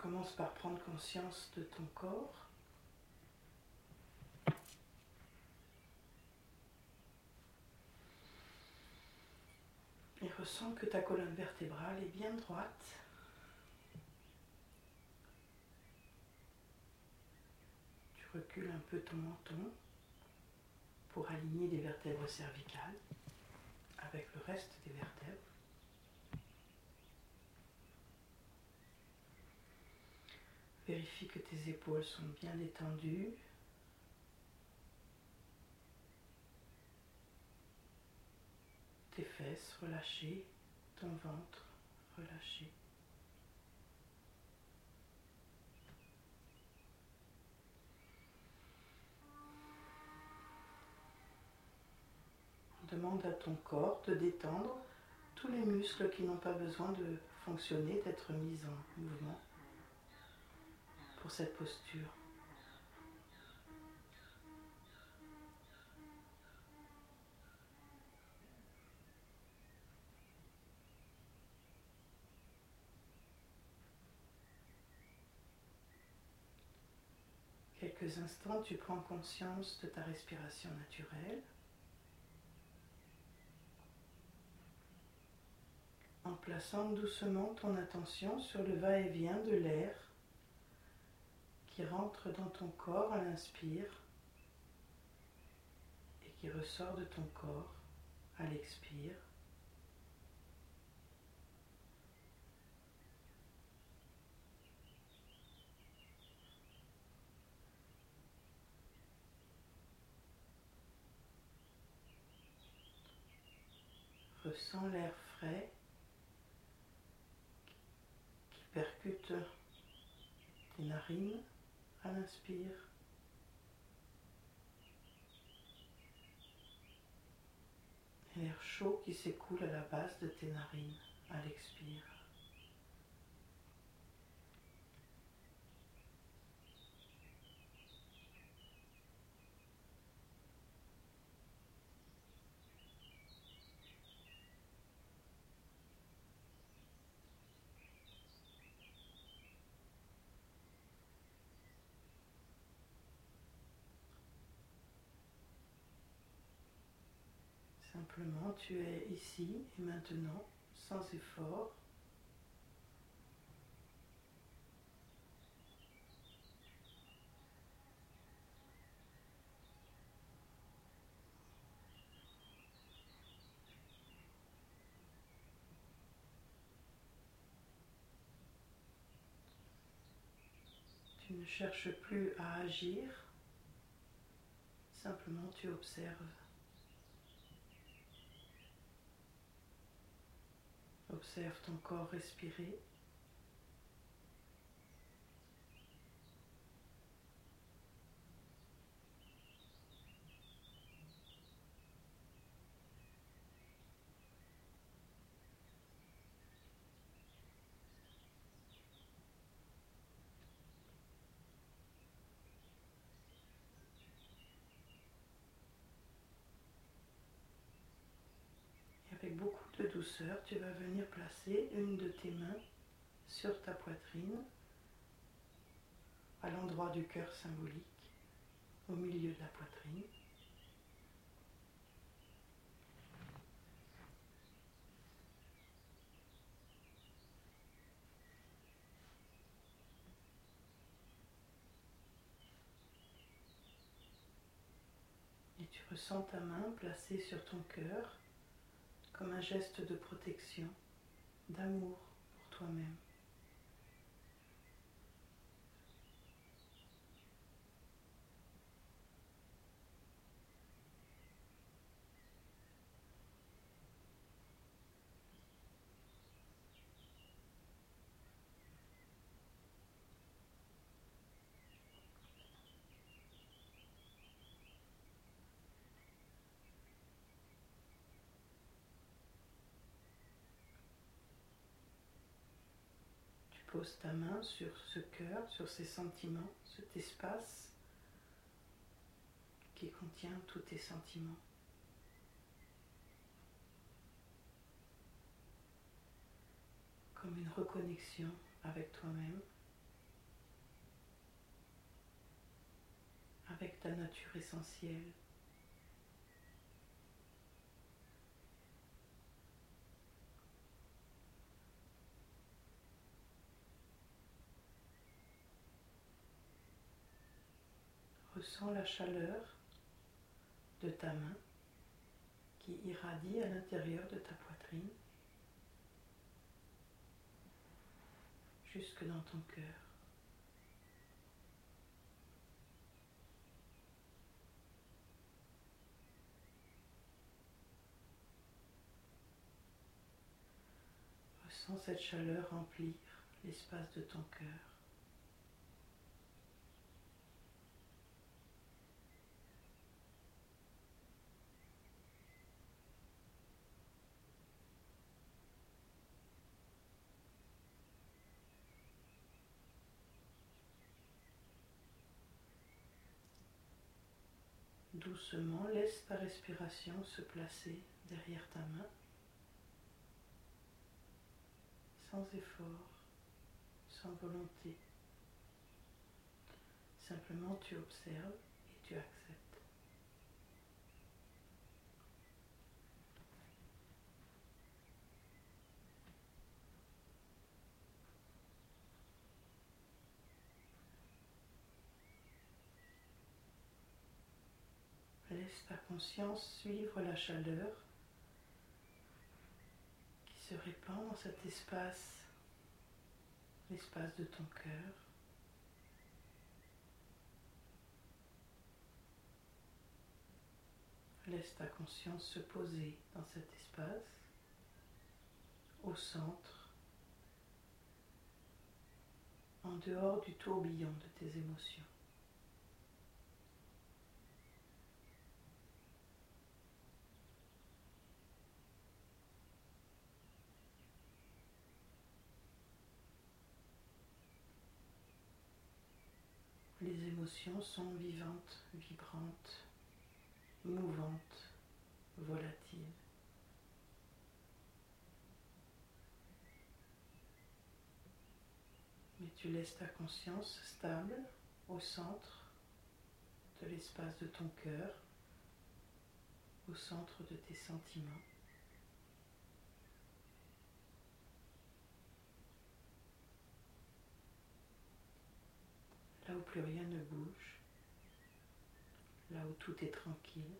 commences par prendre conscience de ton corps. Et ressens que ta colonne vertébrale est bien droite. Tu recules un peu ton menton pour aligner les vertèbres cervicales avec le reste des vertèbres. Vérifie que tes épaules sont bien détendues. Tes fesses relâchées, ton ventre relâché. Demande à ton corps de détendre tous les muscles qui n'ont pas besoin de fonctionner, d'être mis en mouvement pour cette posture. Quelques instants, tu prends conscience de ta respiration naturelle en plaçant doucement ton attention sur le va-et-vient de l'air qui rentre dans ton corps à l'inspire et qui ressort de ton corps à l'expire. Ressens l'air frais qui percute tes narines à l'inspire et l'air chaud qui s'écoule à la base de tes narines à l'expire. Simplement, tu es ici et maintenant, sans effort. Tu ne cherches plus à agir, simplement tu observes. Observe ton corps respirer. Et avec beaucoup de douceur, tu vas venir placer une de tes mains sur ta poitrine, à l'endroit du cœur symbolique, au milieu de la poitrine. Et tu ressens ta main placée sur ton cœur comme un geste de protection, d'amour pour toi-même. Pose ta main sur ce cœur, sur ces sentiments, cet espace qui contient tous tes sentiments. Comme une reconnexion avec toi-même. avec ta nature essentielle. Ressens la chaleur de ta main qui irradie à l'intérieur de ta poitrine jusque dans ton cœur. Ressens cette chaleur remplir l'espace de ton cœur. Doucement, laisse ta respiration se placer derrière ta main, sans effort, sans volonté. Simplement, tu observes et tu acceptes. Laisse ta conscience suivre la chaleur qui se répand dans cet espace, l'espace de ton cœur. Laisse ta conscience se poser dans cet espace, au centre, en dehors du tourbillon de tes émotions. Les émotions sont vivantes, vibrantes, mouvantes, volatiles. Mais tu laisses ta conscience stable au centre de l'espace de ton cœur, au centre de tes sentiments. Là où plus rien ne bouge, là où tout est tranquille,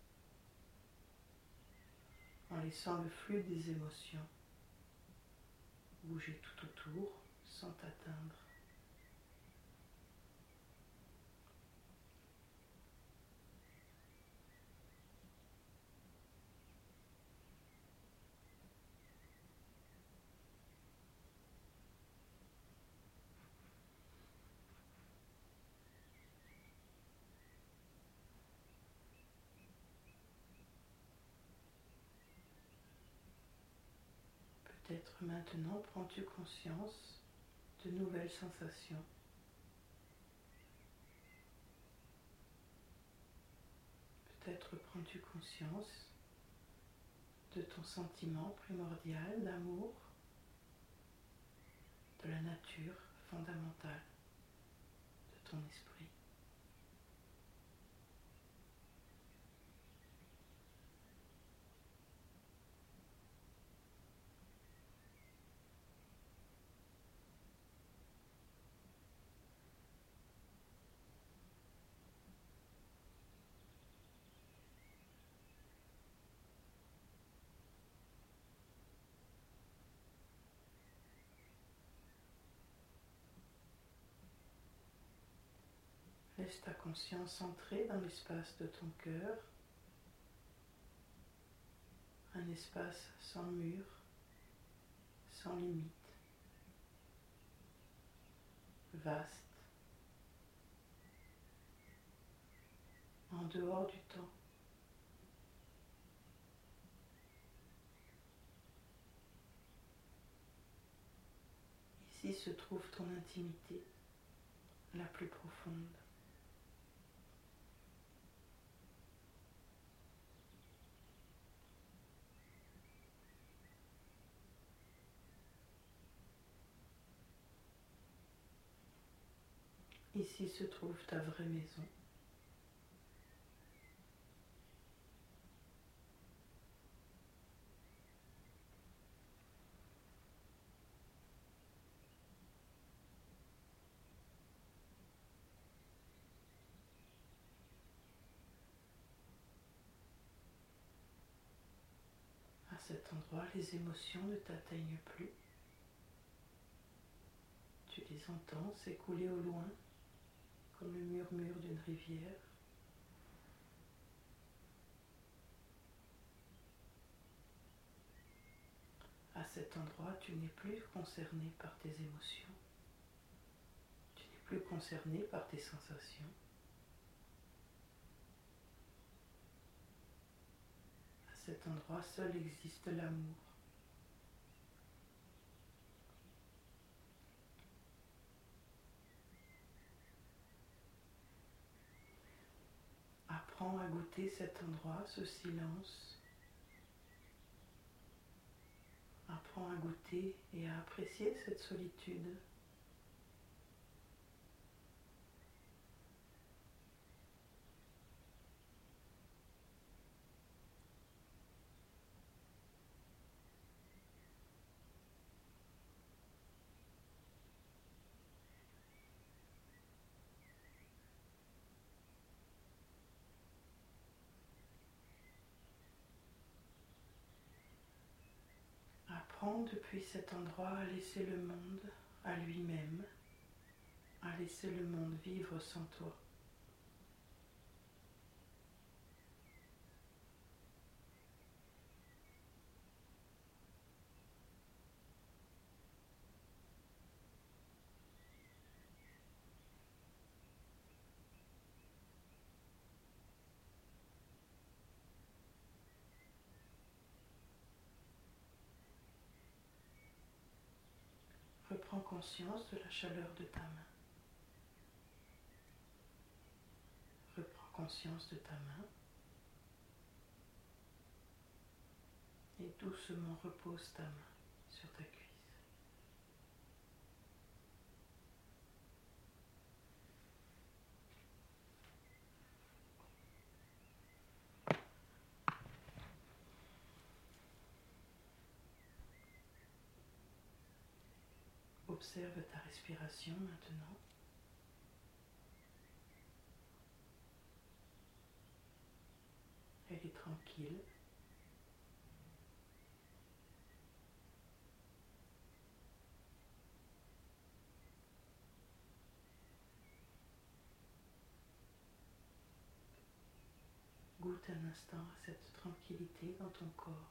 en laissant le flux des émotions bouger tout autour sans t'atteindre. Peut-être maintenant prends-tu conscience de nouvelles sensations. Peut-être prends-tu conscience de ton sentiment primordial d'amour, de la nature fondamentale de ton esprit. Laisse ta conscience entrer dans l'espace de ton cœur, un espace sans mur, sans limite, vaste, en dehors du temps. Ici se trouve ton intimité la plus profonde. Ici se trouve ta vraie maison. cet endroit, les émotions ne t'atteignent plus. Tu les entends s'écouler au loin, comme le murmure d'une rivière. À cet endroit, tu n'es plus concerné par tes émotions. Tu n'es plus concerné par tes sensations. À cet endroit, seul existe l'amour. Apprends à goûter cet endroit, ce silence. Apprends à goûter et à apprécier cette solitude. Apprends depuis cet endroit à laisser le monde à lui-même, à laisser le monde vivre sans toi. Reprends conscience de la chaleur de ta main. Reprends conscience de ta main et doucement repose ta main sur ta cuisse. Observe ta respiration maintenant. Elle est tranquille. Goûte un instant à cette tranquillité dans ton corps.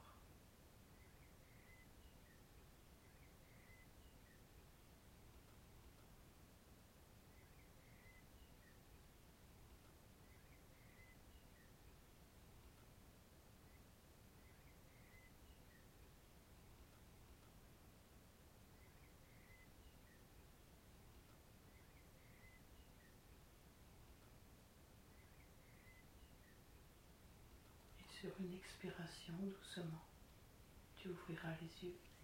Et sur une expiration doucement, tu ouvriras les yeux.